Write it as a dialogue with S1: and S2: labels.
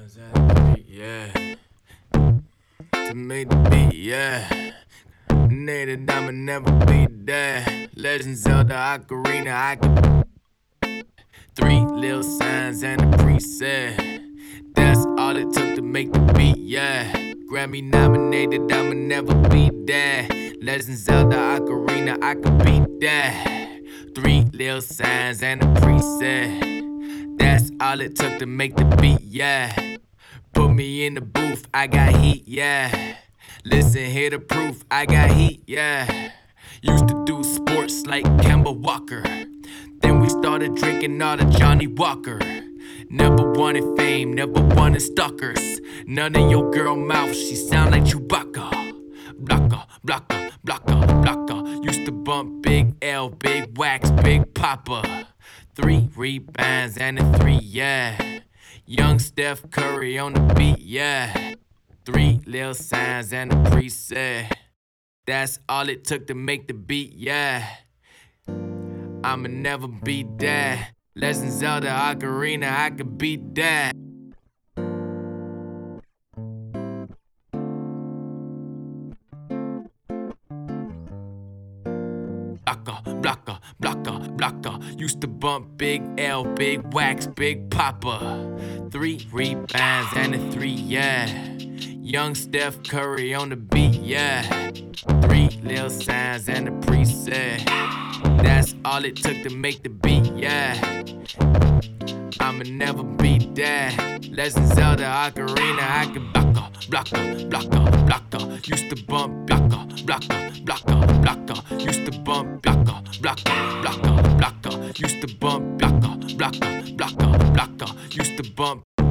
S1: Yeah. To make the beat, yeah. Native, I'ma never be dead. Legend Zelda, Ocarina, I could. Three little signs and a preset. That's all it took to make the beat, yeah. Grammy nominated, I'ma never be dead. Legend Zelda, Ocarina, I could beat that. Three little signs and a preset. That's all it took to make the beat, yeah. Put me in the booth, I got heat, yeah. Listen, hear the proof, I got heat, yeah. Used to do sports like Kemba Walker. Then we started drinking all the Johnny Walker. Never wanted fame, never wanted stalkers. None of your girl mouth, she sound like Chewbacca. Blocker, blocker, blocker, blocker. Used to bump Big L, Big Wax, Big Papa. 3 rebounds and a 3, yeah. Young Steph Curry on the beat, yeah. 3 little signs and a preset. That's all it took to make the beat, yeah. I'ma never beat that. Legend Zelda, Ocarina, I could beat that. Blocker, blocker, blocker. Used to bump Big L, Big Wax, Big Papa. 3 rebounds and a 3, yeah. Young Steph Curry on the beat, yeah. 3 little signs and a preset. That's all it took to make the beat, yeah. I'ma never beat that. Legend Zelda, Ocarina, I can blocker, blocker, blocker, blocker. Used to bump blocker, blocker, blocker, blocker. Used to bump blocker, blocker, blocker, blocker. Used to bump blocker, blocker, blocker, blocker. Used to bump